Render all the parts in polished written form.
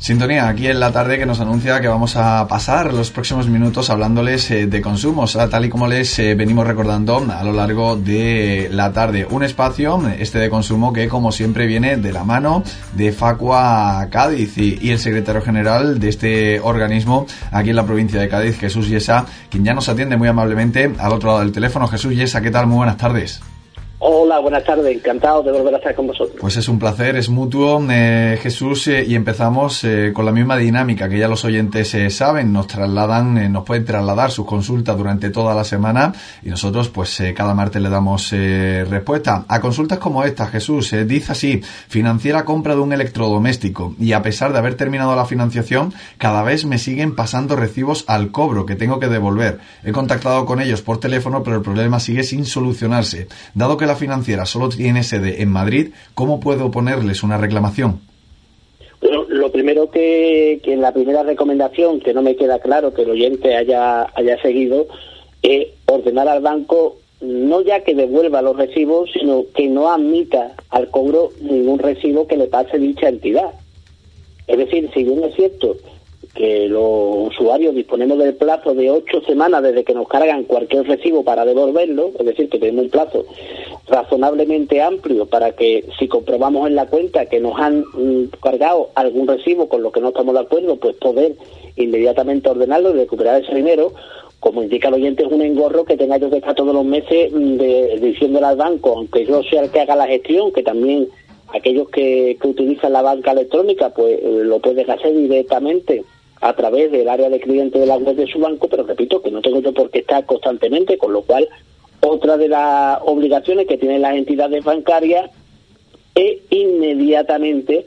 Sintonía aquí en la tarde que nos anuncia que vamos a pasar los próximos minutos hablándoles de consumos, tal y como les venimos recordando a lo largo de la tarde. Un espacio, de consumo, que como siempre viene de la mano de Facua Cádiz y el secretario general de este organismo aquí en la provincia de Cádiz, Jesús Yesa, quien ya nos atiende muy amablemente al otro lado del teléfono. Jesús Yesa, ¿qué tal? Muy buenas tardes. Hola, buenas tardes, encantado de volver a estar con vosotros. Pues es un placer, es mutuo, Jesús, y empezamos con la misma dinámica que ya los oyentes saben, nos pueden trasladar sus consultas durante toda la semana y nosotros pues cada martes le damos respuesta a consultas como esta. Jesús dice así: financié la compra de un electrodoméstico y a pesar de haber terminado la financiación, cada vez me siguen pasando recibos al cobro que tengo que devolver. He contactado con ellos por teléfono, pero el problema sigue sin solucionarse. Dado que la financiera solo tiene sede en Madrid, ¿cómo puedo ponerles una reclamación? Bueno, lo primero que en la primera recomendación, que no me queda claro que el oyente haya seguido, es ordenar al banco no ya que devuelva los recibos, sino que no admita al cobro ningún recibo que le pase dicha entidad. Es decir, si bien es cierto que los usuarios disponemos del plazo de 8 semanas desde que nos cargan cualquier recibo para devolverlo, es decir, que tenemos un plazo razonablemente amplio para que, si comprobamos en la cuenta que nos han cargado algún recibo con lo que no estamos de acuerdo, pues poder inmediatamente ordenarlo y recuperar ese dinero. Como indica el oyente, es un engorro que tenga yo que estar todos los meses diciéndole al banco, aunque yo sea el que haga la gestión, que también aquellos que utilizan la banca electrónica pues lo pueden hacer directamente a través del área de cliente de la web de su banco, pero repito que no tengo yo por qué estar constantemente, con lo cual otra de las obligaciones que tienen las entidades bancarias es inmediatamente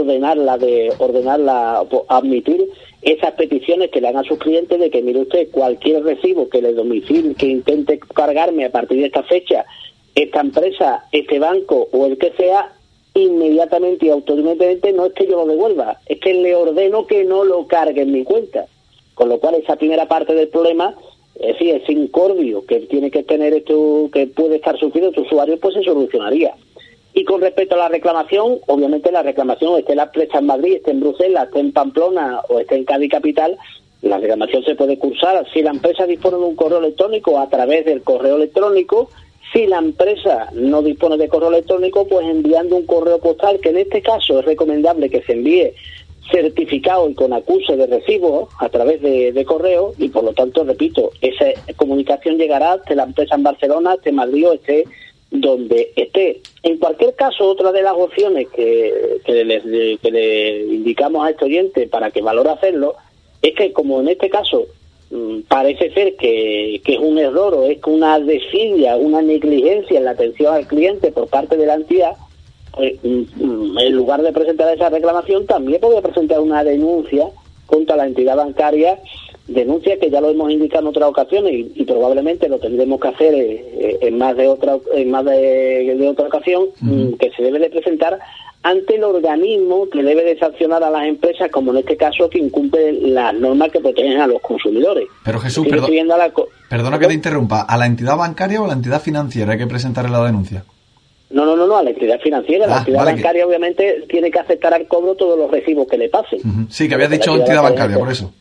admitir esas peticiones que le dan a sus clientes de que, mire usted, cualquier recibo que le domicile, que intente cargarme a partir de esta fecha, esta empresa, este banco o el que sea, inmediatamente y automáticamente no es que yo lo devuelva, es que le ordeno que no lo cargue en mi cuenta. Con lo cual esa primera parte del problema, es decir, ese incordio que tiene que tener esto, que puede estar sufriendo tu usuario, pues se solucionaría. Y con respecto a la reclamación, obviamente la reclamación, esté la empresa en Madrid, esté en Bruselas, esté en Pamplona o esté en Cádiz capital, la reclamación se puede cursar si la empresa dispone de un correo electrónico, a través del correo electrónico. Si la empresa no dispone de correo electrónico, pues enviando un correo postal, que en este caso es recomendable que se envíe certificado y con acuse de recibo a través de correo, y por lo tanto, repito, esa comunicación llegará hasta la empresa en Barcelona, hasta Madrid o esté donde esté. En cualquier caso, otra de las opciones que le indicamos a este oyente para que valore hacerlo es que, como en este caso parece ser que es un error o es una desidia, una negligencia en la atención al cliente por parte de la entidad, pues en lugar de presentar esa reclamación también podría presentar una denuncia contra la entidad bancaria, denuncia que ya lo hemos indicado en otras ocasiones y probablemente lo tendremos que hacer en más de otra ocasión, que se debe de presentar ante el organismo que debe de sancionar a las empresas, como en este caso, que incumplen las normas que protegen a los consumidores. Pero Jesús, perdona que te interrumpa, ¿a la entidad bancaria o a la entidad financiera hay que presentarle la denuncia? No, a la entidad financiera. La entidad bancaria obviamente tiene que aceptar al cobro todos los recibos que le pasen. Sí, que habías dicho entidad bancaria, por eso.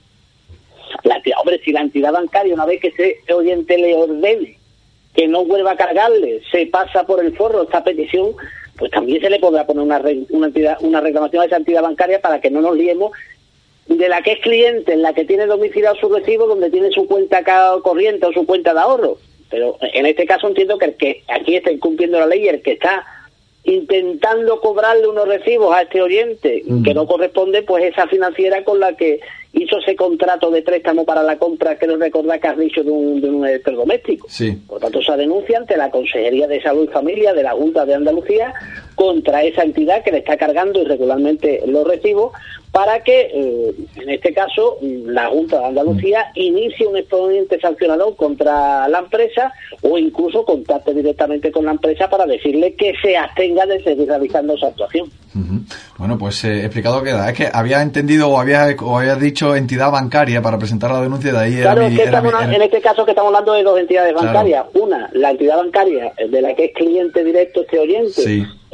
Si la entidad bancaria, una vez que ese oyente le ordene que no vuelva a cargarle, se pasa por el forro esta petición, pues también se le podrá poner una reclamación a esa entidad bancaria para que no nos liemos de la que es cliente, en la que tiene domiciliado su recibo, donde tiene su cuenta corriente o su cuenta de ahorro. Pero en este caso entiendo que el que aquí está incumpliendo la ley y el que está intentando cobrarle unos recibos a este oyente que no corresponde, pues esa financiera con la que hizo ese contrato de préstamo para la compra, que no recordar que has dicho de un electrodoméstico. Sí. Por tanto, esa denuncia ante la Consejería de Salud y Familia de la Junta de Andalucía contra esa entidad que le está cargando irregularmente los recibos, para que, en este caso, la Junta de Andalucía inicie un expediente sancionador contra la empresa o incluso contacte directamente con la empresa para decirle que se abstenga de seguir realizando esa actuación. Bueno, pues explicado queda. Es que había entendido o había dicho entidad bancaria para presentar la denuncia, de ahí claro, en este caso que estamos hablando de dos entidades bancarias. Claro. Una, la entidad bancaria de la que es cliente directo este oyente, sí,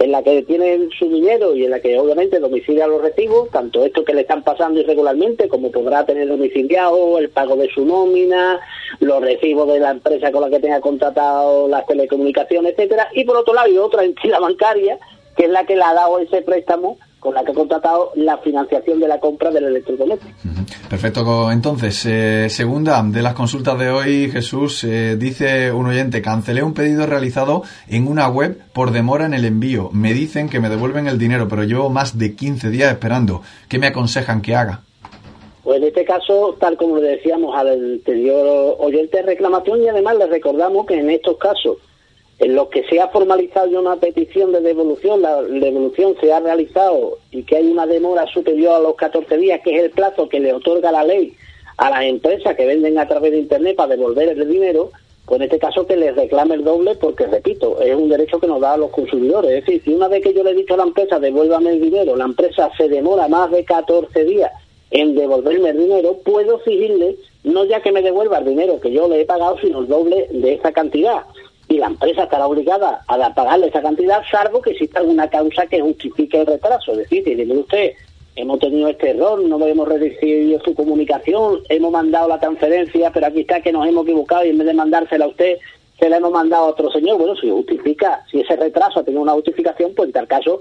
en la que tienen su dinero y en la que obviamente domicilia los recibos, tanto esto que le están pasando irregularmente, como podrá tener domiciliado, el pago de su nómina, los recibos de la empresa con la que tenga contratado las telecomunicaciones, etcétera, y por otro lado hay otra entidad bancaria que es la que le ha dado ese préstamo, con la que ha contratado la financiación de la compra del electrodoméstico. Perfecto. Entonces, segunda de las consultas de hoy, Jesús, dice un oyente: cancelé un pedido realizado en una web por demora en el envío. Me dicen que me devuelven el dinero, pero llevo más de 15 días esperando. ¿Qué me aconsejan que haga? Pues en este caso, tal como le decíamos al anterior oyente, reclamación, y además le recordamos que en estos casos en los que se ha formalizado ya una petición de devolución, la devolución se ha realizado y que hay una demora superior a los 14 días, que es el plazo que le otorga la ley a las empresas que venden a través de Internet para devolver el dinero, pues en este caso que les reclame el doble, porque, repito, es un derecho que nos da a los consumidores. Es decir, si una vez que yo le he dicho a la empresa devuélvame el dinero, la empresa se demora más de 14 días en devolverme el dinero, puedo exigirle no ya que me devuelva el dinero que yo le he pagado, sino el doble de esa cantidad. Y la empresa estará obligada a pagarle esa cantidad, salvo que exista alguna causa que justifique el retraso. Es decir, si dice usted, hemos tenido este error, no hemos recibido su comunicación, hemos mandado la transferencia, pero aquí está que nos hemos equivocado y en vez de mandársela a usted, se la hemos mandado a otro señor. Bueno, si justifica, si ese retraso ha tenido una justificación, pues en tal caso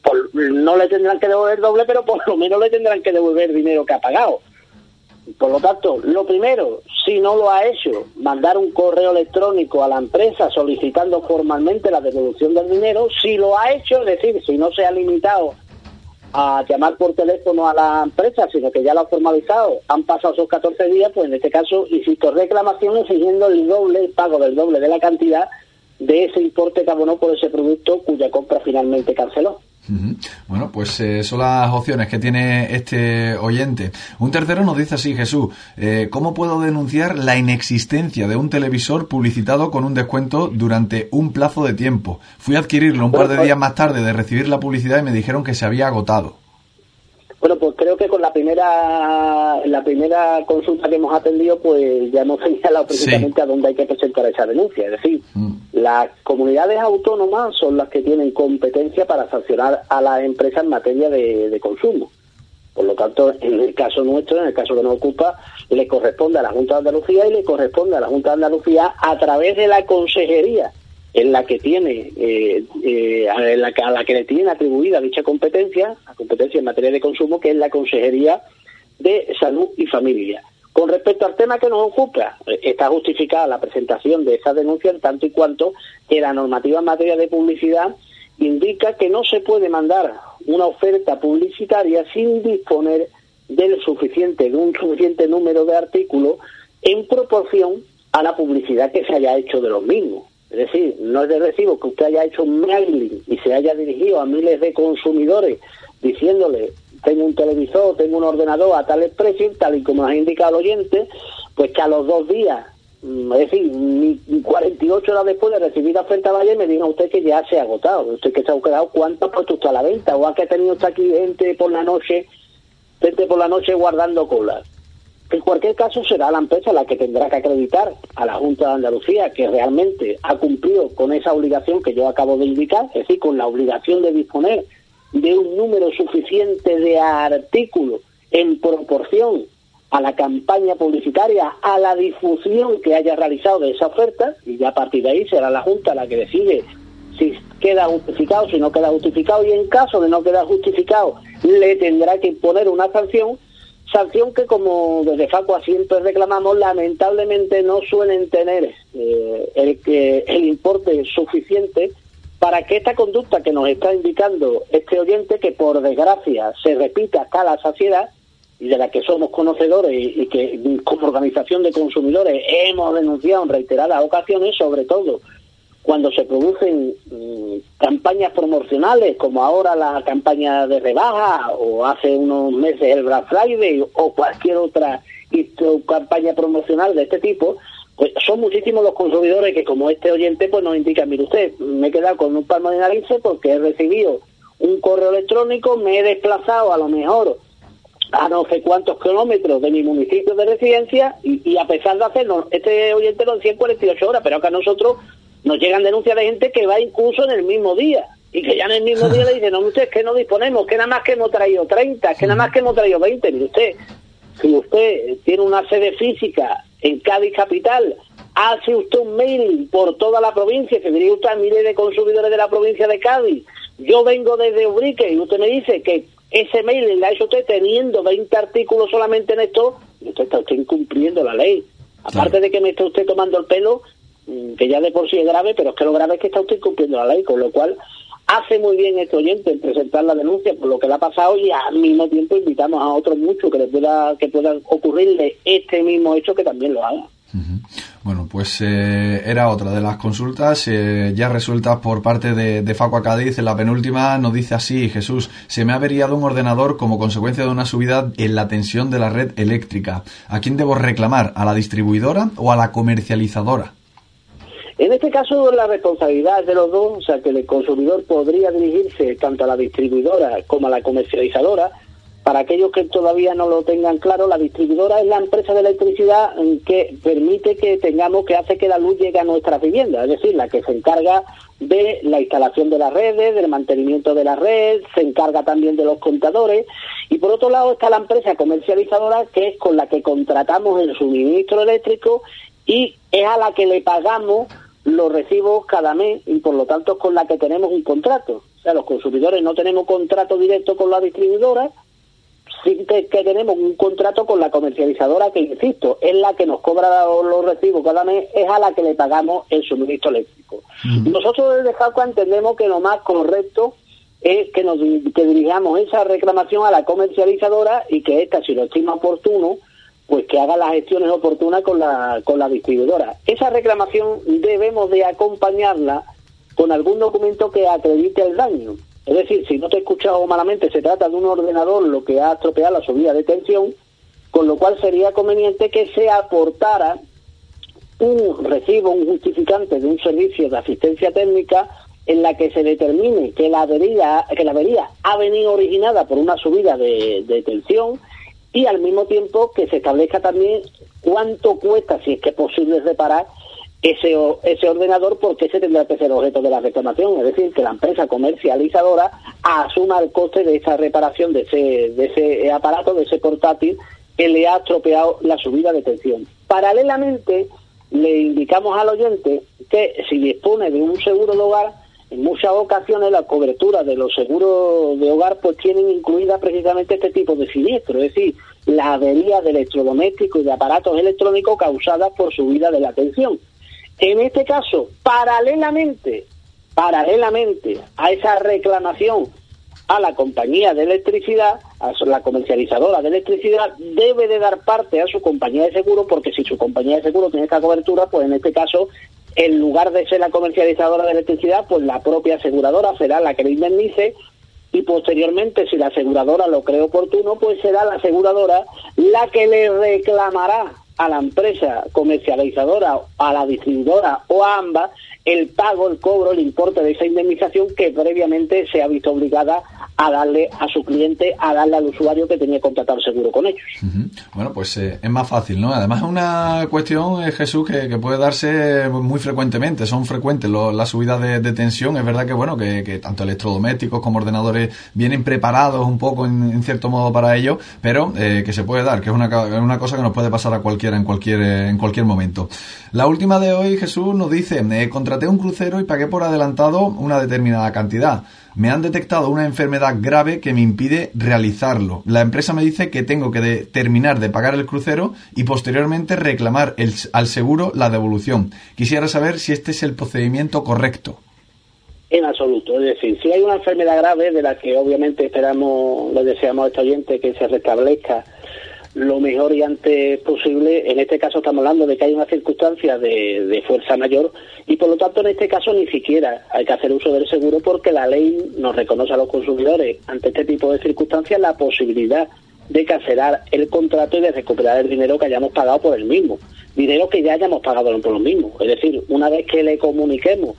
no le tendrán que devolver el doble, pero por lo menos le tendrán que devolver el dinero que ha pagado. Por lo tanto, lo primero, si no lo ha hecho, mandar un correo electrónico a la empresa solicitando formalmente la devolución del dinero. Si lo ha hecho, es decir, si no se ha limitado a llamar por teléfono a la empresa, sino que ya lo ha formalizado, han pasado esos 14 días, pues en este caso, insisto, reclamación exigiendo el pago del doble de la cantidad de ese importe que abonó por ese producto cuya compra finalmente canceló. Bueno, pues son las opciones que tiene este oyente. Un tercero nos dice así: Jesús, ¿cómo puedo denunciar la inexistencia de un televisor publicitado con un descuento durante un plazo de tiempo? Fui a adquirirlo un par de días más tarde de recibir la publicidad y me dijeron que se había agotado. Bueno, pues creo que con la primera consulta que hemos atendido, pues ya hemos señalado precisamente a dónde hay que presentar esa denuncia. Es decir, las comunidades autónomas son las que tienen competencia para sancionar a las empresas en materia de consumo. Por lo tanto, en el caso nuestro, en el caso que nos ocupa, le corresponde a la Junta de Andalucía y le corresponde a la Junta de Andalucía a través de la consejería en la que tiene a la que le tienen atribuida dicha competencia, la competencia en materia de consumo, que es la Consejería de Salud y Familia. Con respecto al tema que nos ocupa, está justificada la presentación de esa denuncia en tanto y cuanto que la normativa en materia de publicidad indica que no se puede mandar una oferta publicitaria sin disponer de un suficiente número de artículos en proporción a la publicidad que se haya hecho de los mismos. Es decir, no es de recibo que usted haya hecho un mailing y se haya dirigido a miles de consumidores diciéndole: tengo un televisor, tengo un ordenador a tales precios, tal y como nos ha indicado el oyente, pues que a los 2 días, es decir, ni 48 horas después de recibir la oferta vaya y me diga usted que ya se ha agotado. Usted que se ha agotado, ¿cuánto ha puesto usted a la venta? ¿O ha que ha tenido usted aquí gente por la noche guardando cola? En cualquier caso, será la empresa la que tendrá que acreditar a la Junta de Andalucía que realmente ha cumplido con esa obligación que yo acabo de indicar, es decir, con la obligación de disponer de un número suficiente de artículos en proporción a la campaña publicitaria, a la difusión que haya realizado de esa oferta, y ya a partir de ahí será la Junta la que decide si queda justificado, si no queda justificado, y en caso de no quedar justificado, le tendrá que imponer una sanción que, como desde Facua siempre reclamamos, lamentablemente no suelen tener el importe suficiente para que esta conducta que nos está indicando este oyente, que por desgracia se repita hasta la saciedad, y de la que somos conocedores y que como organización de consumidores hemos denunciado en reiteradas ocasiones, sobre todo cuando se producen campañas promocionales, como ahora la campaña de rebaja, o hace unos meses el Black Friday, o cualquier otra campaña promocional de este tipo, pues son muchísimos los consumidores que, como este oyente, pues nos indican: mire usted, me he quedado con un palmo de narices porque he recibido un correo electrónico, me he desplazado a lo mejor a no sé cuántos kilómetros de mi municipio de residencia, y a pesar de hacerlo, este oyente lo decía en 48 horas, pero acá a nosotros nos llegan denuncias de gente que va incluso en el mismo día. y que ya en el mismo día le dicen, no, usted, es que no disponemos, que nada más que hemos traído 30, que nada más que hemos traído 20. Mire usted, si usted tiene una sede física en Cádiz capital, hace usted un mail por toda la provincia, se dirige usted a miles de consumidores de la provincia de Cádiz. Yo vengo desde Ubrique y usted me dice que ese mail le ha hecho usted teniendo 20 artículos solamente en esto, y usted está incumpliendo la ley. Aparte de que me está usted tomando el pelo, que ya de por sí es grave, pero es que lo grave es que está usted incumpliendo la ley, con lo cual hace muy bien este oyente en presentar la denuncia por lo que le ha pasado, y al mismo tiempo invitamos a otros muchos que puedan ocurrirle este mismo hecho, que también lo hagan. Bueno, pues era otra de las consultas ya resueltas por parte de Facua Cádiz. En la penúltima nos dice así: Jesús, se me ha averiado un ordenador como consecuencia de una subida en la tensión de la red eléctrica. ¿A quién debo reclamar? ¿A la distribuidora o a la comercializadora? En este caso la responsabilidad es de los dos, o sea que el consumidor podría dirigirse tanto a la distribuidora como a la comercializadora. Para aquellos que todavía no lo tengan claro, la distribuidora es la empresa de electricidad que permite que hace que la luz llegue a nuestras viviendas, es decir, la que se encarga de la instalación de las redes, del mantenimiento de la red, se encarga también de los contadores, y por otro lado está la empresa comercializadora, que es con la que contratamos el suministro eléctrico y es a la que le pagamos los recibos cada mes, y por lo tanto es con la que tenemos un contrato. O sea, los consumidores no tenemos contrato directo con la distribuidora, sí que tenemos un contrato con la comercializadora, que insisto, es la que nos cobra los recibos cada mes, es a la que le pagamos el suministro eléctrico. Nosotros desde Facua entendemos que lo más correcto es que dirijamos esa reclamación a la comercializadora, y que ésta, si lo estima oportuno, pues que haga las gestiones oportunas con la distribuidora. Esa reclamación debemos de acompañarla con algún documento que acredite el daño. Es decir, si no te he escuchado malamente, se trata de un ordenador lo que ha estropeado la subida de tensión, con lo cual sería conveniente que se aportara un recibo, un justificante de un servicio de asistencia técnica en la que se determine que la avería ha venido originada por una subida de tensión, y al mismo tiempo que se establezca también cuánto cuesta, si es que es posible reparar ese ordenador, porque ese tendrá que ser objeto de la reclamación, es decir, que la empresa comercializadora asuma el coste de esa reparación de ese aparato, de ese portátil que le ha estropeado la subida de tensión. Paralelamente, le indicamos al oyente que si dispone de un seguro de hogar, en muchas ocasiones la cobertura de los seguros de hogar pues tienen incluida precisamente este tipo de siniestro, es decir, la avería de electrodomésticos y de aparatos electrónicos causadas por subida de la tensión. En este caso, paralelamente a esa reclamación a la compañía de electricidad, a la comercializadora de electricidad, debe de dar parte a su compañía de seguro, porque si su compañía de seguro tiene esta cobertura, pues en este caso, en lugar de ser la comercializadora de electricidad, pues la propia aseguradora será la que le indemnice, y posteriormente, si la aseguradora lo cree oportuno, pues será la aseguradora la que le reclamará a la empresa comercializadora, a la distribuidora o a ambas el pago, el cobro, el importe de esa indemnización que previamente se ha visto obligada a darle a su cliente, a darle al usuario que tenía contratado el seguro con ellos. Bueno, pues es más fácil, ¿no? Además es una cuestión, Jesús, que puede darse muy frecuentemente. Son frecuentes las subidas de tensión. Es verdad que, bueno, que tanto electrodomésticos como ordenadores vienen preparados un poco en cierto modo para ello, pero que se puede dar, que es una cosa que nos puede pasar a cualquiera en cualquier momento. La última de hoy, Jesús, nos dice: contraté un crucero y pagué por adelantado una determinada cantidad. Me han detectado una enfermedad grave que me impide realizarlo. La empresa me dice que tengo que terminar de pagar el crucero y posteriormente reclamar al seguro la devolución. Quisiera saber si este es el procedimiento correcto. En absoluto, es decir, si hay una enfermedad grave de la que obviamente le deseamos a este oyente que se restablezca lo mejor y antes posible, en este caso estamos hablando de que hay una circunstancia de fuerza mayor, y por lo tanto en este caso ni siquiera hay que hacer uso del seguro, porque la ley nos reconoce a los consumidores ante este tipo de circunstancias la posibilidad de cancelar el contrato y de recuperar el dinero que hayamos pagado por el mismo, dinero que ya hayamos pagado por lo mismo. Es decir, una vez que le comuniquemos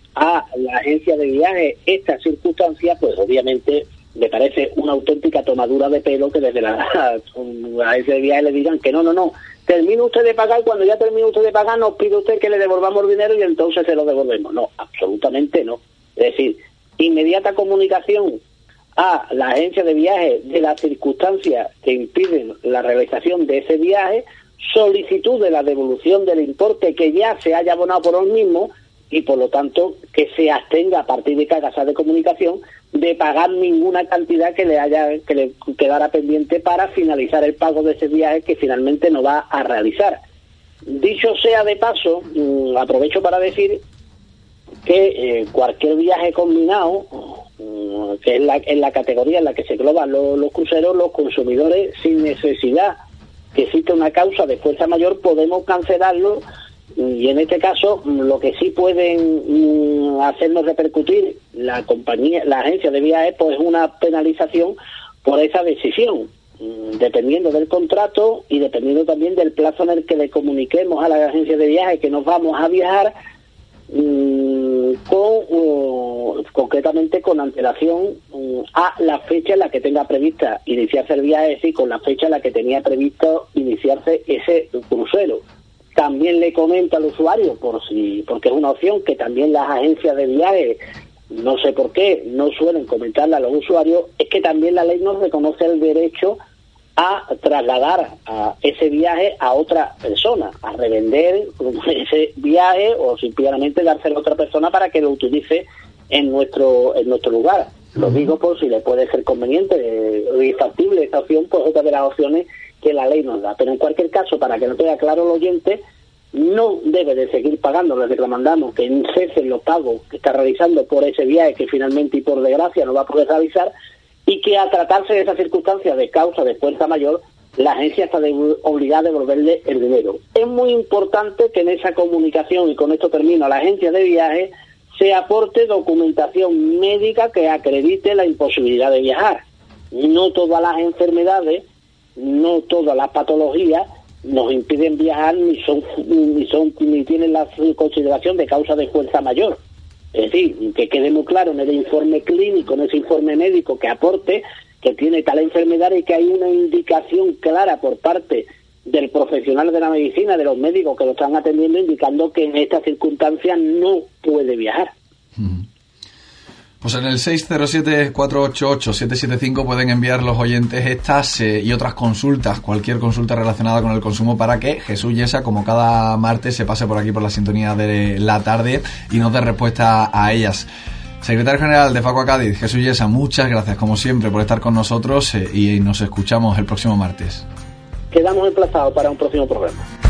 a la agencia de viaje esta circunstancia, pues obviamente me parece una auténtica tomadura de pelo que desde la agencia de viaje le digan que no, termine usted de pagar, cuando ya termine usted de pagar nos pide usted que le devolvamos el dinero y entonces se lo devolvemos. No, absolutamente no. Es decir, inmediata comunicación a la agencia de viajes de las circunstancias que impiden la realización de ese viaje, solicitud de la devolución del importe que ya se haya abonado por los mismos y, por lo tanto, que se abstenga a partir de cada casa de comunicación de pagar ninguna cantidad que le quedara pendiente para finalizar el pago de ese viaje que finalmente no va a realizar. Dicho sea de paso, aprovecho para decir que cualquier viaje combinado, que es la categoría en la que se engloban los cruceros, los consumidores, sin necesidad que exista una causa de fuerza mayor, podemos cancelarlo, y en este caso lo que sí pueden hacernos repercutir la agencia de viajes, pues una penalización por esa decisión, dependiendo del contrato y dependiendo también del plazo en el que le comuniquemos a la agencia de viajes que nos vamos a viajar, concretamente con antelación a la fecha en la que tenga prevista iniciarse el viaje, es decir, con la fecha en la que tenía previsto iniciarse ese crucero. También le comento al usuario, porque es una opción que también las agencias de viajes, no sé por qué, no suelen comentarle a los usuarios, es que también la ley nos reconoce el derecho a trasladar a ese viaje a otra persona, a revender ese viaje o simplemente dárselo a otra persona para que lo utilice en nuestro lugar. Lo digo por si le puede ser conveniente y factible esta opción, pues otra de las opciones que la ley nos da. Pero en cualquier caso, para que no quede claro el oyente, no debe de seguir pagando, le reclamamos que cesen los pagos que está realizando por ese viaje que finalmente y por desgracia no va a poder realizar, y que al tratarse de esa circunstancia de causa de fuerza mayor, la agencia está obligada a devolverle el dinero. Es muy importante que en esa comunicación, y con esto termino, a la agencia de viajes se aporte documentación médica que acredite la imposibilidad de viajar. No todas las enfermedades, no todas las patologías nos impiden viajar ni tienen la consideración de causa de fuerza mayor. Es decir, que quede muy claro en el informe clínico, en ese informe médico que aporte que tiene tal enfermedad y que hay una indicación clara por parte del profesional de la medicina, de los médicos que lo están atendiendo, indicando que en estas circunstancias no puede viajar. Pues en el 607-488-775 pueden enviar los oyentes estas y otras consultas, cualquier consulta relacionada con el consumo, para que Jesús Yesa, como cada martes, se pase por aquí por la sintonía de la tarde y nos dé respuesta a ellas. Secretario General de Facua Cádiz, Jesús Yesa, muchas gracias como siempre por estar con nosotros y nos escuchamos el próximo martes. Quedamos emplazados para un próximo programa.